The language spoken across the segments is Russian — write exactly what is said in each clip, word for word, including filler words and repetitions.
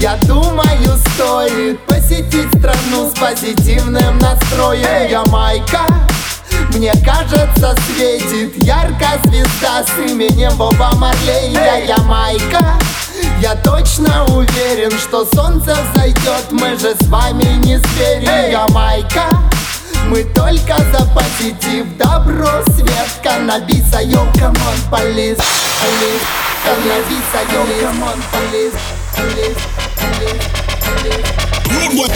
Я думаю, стоит посетить страну с позитивным настроем. Ямайка, мне кажется, светит ярко звезда с именем Боба Марлей. Я Ямайка, я точно уверен, что солнце взойдет, мы же с вами не звери. Ямайка, мы только за позитив, добро, свет, каннабиса. Йоу, камон, полис, полис, каннабиса. Йоу, камон, полис, полис, полис, полис.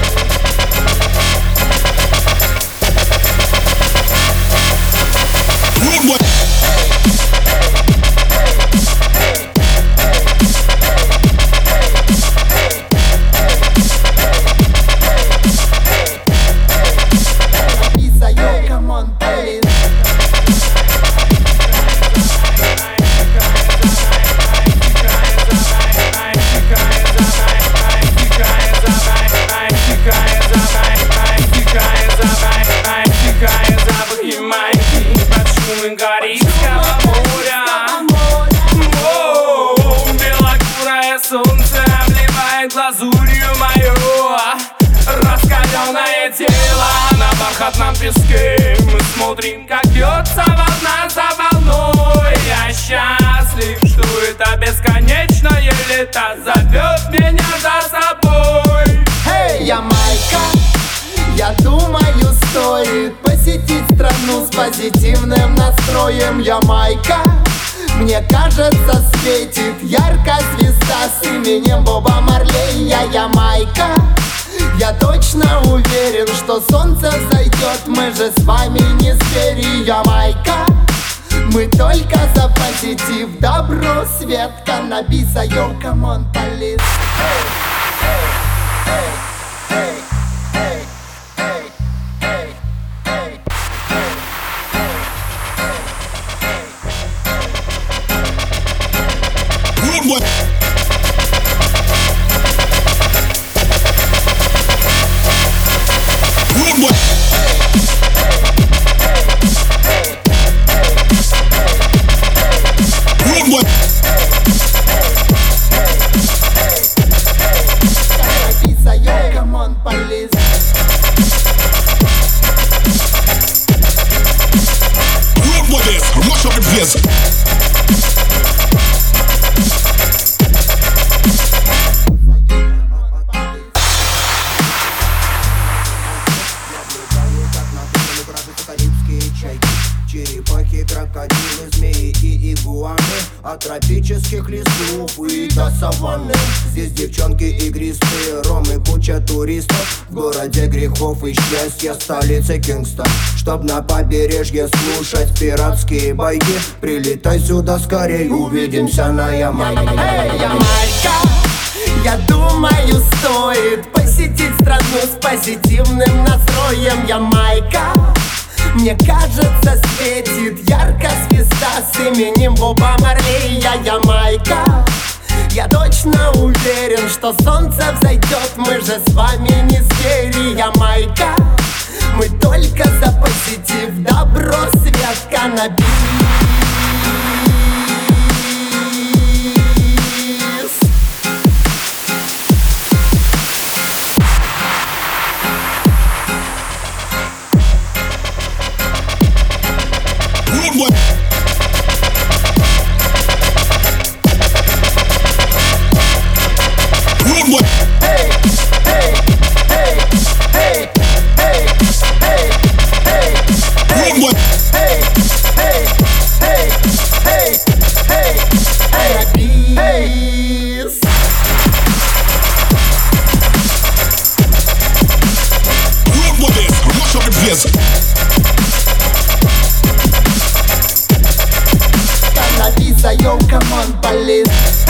Солнце обливает глазурью мою раскаленное тело на бархатном песке. Мы смотрим, как бьется волна за волной. Я счастлив, что это бесконечное лето зовет меня за собой. Эй, Ямайка, я думаю, стоит посетить страну с позитивным настроем. Ямайка, мне кажется, светит ярко звезда с именем Боба Марлей. Я Ямайка, я точно уверен, что солнце взойдет, мы же с вами не звери. Ямайка, мы только за позитив, добро, свет, каннабиса. Йоу, камон, полис. Yes. Черепахи, крокодилы, змеи и игуаны, от тропических лесов и до саванны. Здесь девчонки игристые, ром и куча туристов. В городе грехов и счастья, столице Кингстон. Чтоб на побережье слушать пиратские байки, прилетай сюда скорей, увидимся на Ямайке. Эй, Ямайка, я думаю, стоит посетить страну с позитивным настроем. Ямайка, мне кажется, светит ярко звезда с именем Боба Марлей. Я Ямайка, я точно уверен, что солнце взойдет, мы же с вами не звери. Ямайка, мы только за позитив, добро, свет, каннабис. Cannabiса, yo, come on, police.